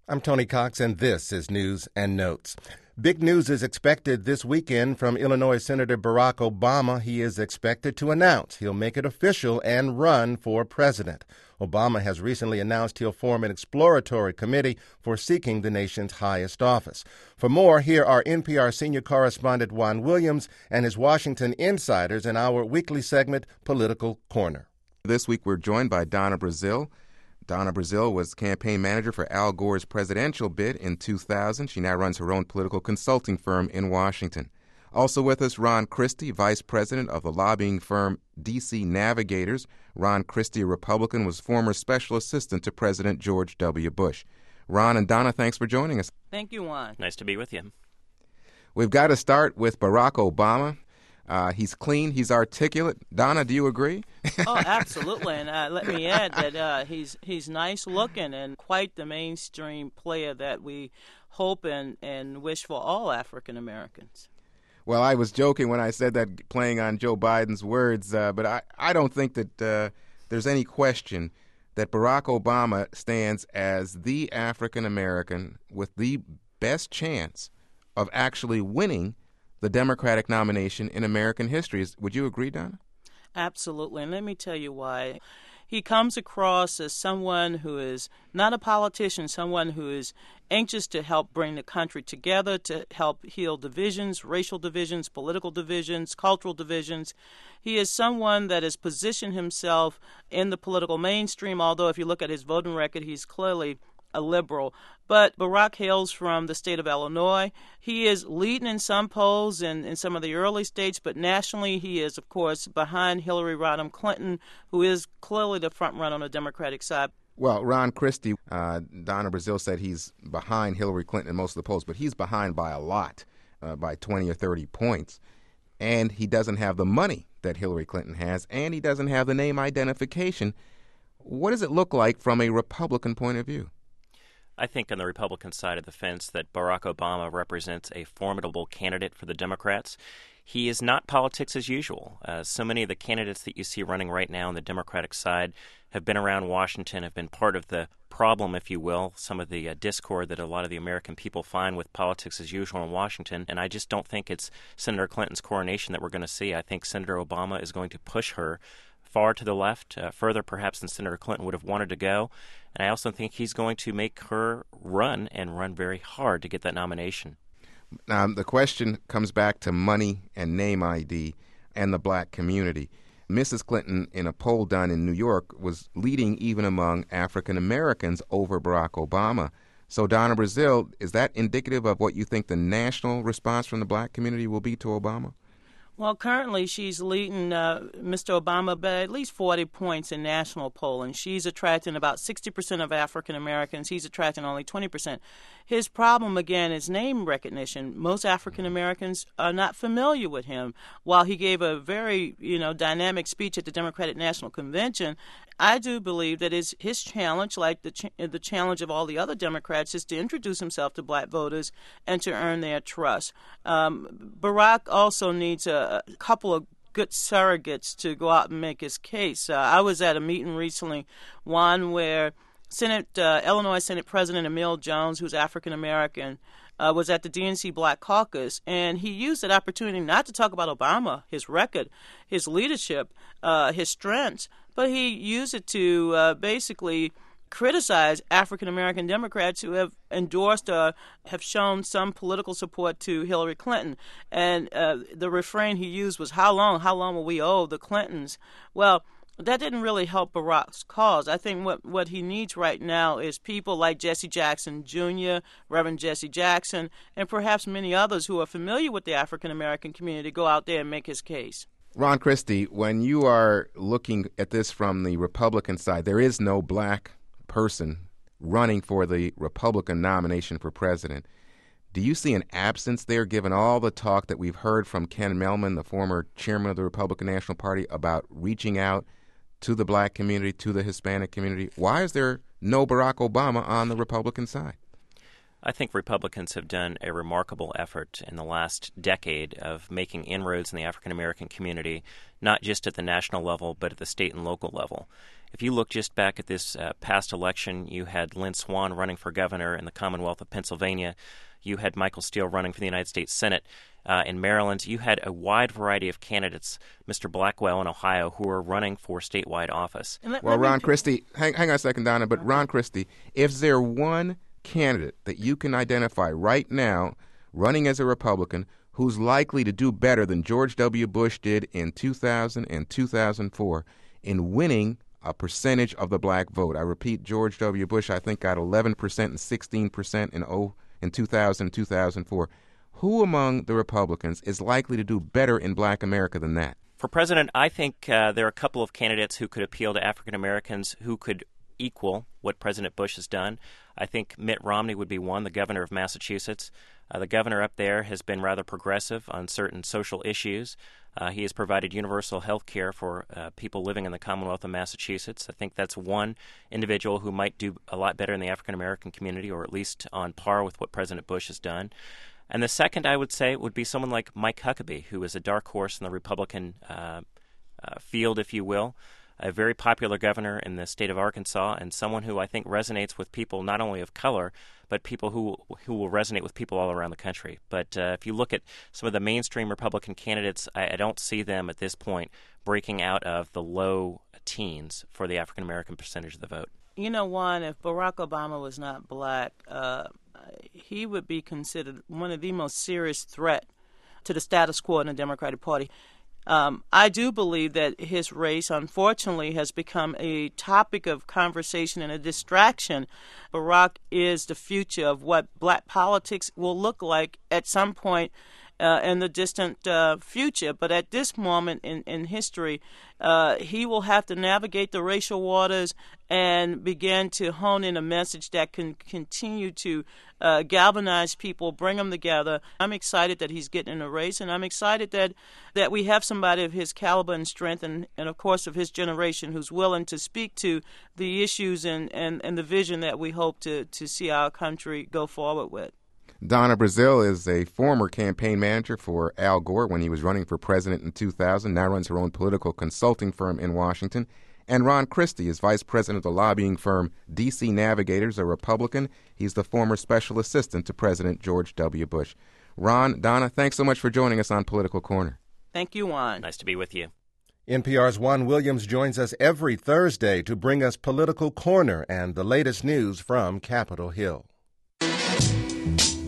I'm Tony Cox, and this is News and Notes. Big news is expected this weekend from Illinois Senator Barack Obama. He is expected to announce he'll make it official and run for president. Obama has recently announced he'll form an exploratory committee for seeking the nation's highest office. For more, here are NPR senior correspondent Juan Williams and his Washington insiders in our weekly segment, Political Corner. This week we're joined by Donna Brazile. Donna Brazile was campaign manager for Al Gore's presidential bid in 2000. She now runs her own political consulting firm in Washington. Also with us, Ron Christie, vice president of the lobbying firm D.C. Navigators. Ron Christie, a Republican, was former special assistant to President George W. Bush. Ron and Donna, thanks for joining us. Thank you, Juan. Nice to be with you. We've got to start with Barack Obama. He's clean. He's articulate. Donna, do you agree? Oh, absolutely. And let me add that he's nice looking and quite the mainstream player that we hope and wish for all African Americans. Well, I was joking when I said that, playing on Joe Biden's words, but I don't think that there's any question that Barack Obama stands as the African American with the best chance of actually winning the Democratic nomination in American history. Would you agree, Donna? Absolutely, and let me tell you why. He comes across as someone who is not a politician, someone who is anxious to help bring the country together, to help heal divisions, racial divisions, political divisions, cultural divisions. He is someone that has positioned himself in the political mainstream, although if you look at his voting record, he's clearly a liberal. But Barack hails from the state of Illinois. He is leading in some polls in some of the early states, but nationally he is, of course, behind Hillary Rodham Clinton, who is clearly the front runner on the Democratic side. Well, Ron Christie, Donna Brazile said he's behind Hillary Clinton in most of the polls, but he's behind by a lot, by 20 or 30 points. And he doesn't have the money that Hillary Clinton has, and he doesn't have the name identification. What does it look like from a Republican point of view? I think on the Republican side of the fence that Barack Obama represents a formidable candidate for the Democrats. He is not politics as usual. So many of the candidates that you see running right now on the Democratic side have been around Washington, have been part of the problem, if you will, some of the discord that a lot of the American people find with politics as usual in Washington. And I just don't think it's Senator Clinton's coronation that we're going to see. I think Senator Obama is going to push her far to the left, further perhaps than Senator Clinton would have wanted to go. And I also think he's going to make her run and run very hard to get that nomination. The question comes back to money and name ID and the black community. Mrs. Clinton, in a poll done in New York, was leading even among African Americans over Barack Obama. So, Donna Brazile, is that indicative of what you think the national response from the black community will be to Obama? Well, currently she's leading Mr. Obama by at least 40 points in national polling. She's attracting about 60% of African Americans. He's attracting only 20%. His problem, again, is name recognition. Most African Americans are not familiar with him. While he gave a very, dynamic speech at the Democratic National Convention, I do believe that his challenge, like the challenge of all the other Democrats, is to introduce himself to black voters and to earn their trust. Barack also needs a couple of good surrogates to go out and make his case. I was at a meeting recently, one where Illinois Senate President Emil Jones, who's African American, was at the DNC Black Caucus, and he used that opportunity not to talk about Obama, his record, his leadership, his strengths, but he used it to basically criticize African American Democrats who have endorsed or have shown some political support to Hillary Clinton. And the refrain he used was, how long will we owe the Clintons? Well, that didn't really help Barack's cause. I think what he needs right now is people like Jesse Jackson Jr., Reverend Jesse Jackson, and perhaps many others who are familiar with the African American community go out there and make his case. Ron Christie, when you are looking at this from the Republican side, there is no black person running for the Republican nomination for president. Do you see an absence there, given all the talk that we've heard from Ken Mehlman, the former chairman of the Republican National Party, about reaching out to the black community, to the Hispanic community? Why is there no Barack Obama on the Republican side? I think Republicans have done a remarkable effort in the last decade of making inroads in the African American community, not just at the national level, but at the state and local level. If you look just back at this past election, you had Lynn Swann running for governor in the Commonwealth of Pennsylvania. You had Michael Steele running for the United States Senate. In Maryland, you had a wide variety of candidates, Mr. Blackwell in Ohio, who were running for statewide office. Well, Ron Christie, hang on a second, Donna, but Ron Christie, is there one candidate that you can identify right now running as a Republican who's likely to do better than George W. Bush did in 2000 and 2004 in winning a percentage of the black vote? I repeat, George W. Bush, I think, got 11% and 16% in 2000 and 2004. Who among the Republicans is likely to do better in black America than that? For president, I think there are a couple of candidates who could appeal to African Americans who could equal what President Bush has done. I think Mitt Romney would be one, the governor of Massachusetts. The governor up there has been rather progressive on certain social issues. He has provided universal health care for people living in the Commonwealth of Massachusetts. I think that's one individual who might do a lot better in the African American community, or at least on par with what President Bush has done. And the second, I would say, would be someone like Mike Huckabee, who is a dark horse in the Republican field, if you will. A very popular governor in the state of Arkansas, and someone who I think resonates with people not only of color, but people who will resonate with people all around the country. But if you look at some of the mainstream Republican candidates, I don't see them at this point breaking out of the low teens for the African American percentage of the vote. You know, Juan, if Barack Obama was not black, he would be considered one of the most serious threat to the status quo in the Democratic Party. I do believe that his race, unfortunately, has become a topic of conversation and a distraction. Barack is the future of what black politics will look like at some point in the distant future. But at this moment in history, he will have to navigate the racial waters and begin to hone in a message that can continue to galvanize people, bring them together. I'm excited that he's getting in a race, and I'm excited that we have somebody of his caliber and strength and of course, of his generation who's willing to speak to the issues and the vision that we hope to see our country go forward with. Donna Brazile is a former campaign manager for Al Gore when he was running for president in 2000, now runs her own political consulting firm in Washington. And Ron Christie is vice president of the lobbying firm DC Navigators, a Republican. He's the former special assistant to President George W. Bush. Ron, Donna, thanks so much for joining us on Political Corner. Thank you, Juan. Nice to be with you. NPR's Juan Williams joins us every Thursday to bring us Political Corner and the latest news from Capitol Hill.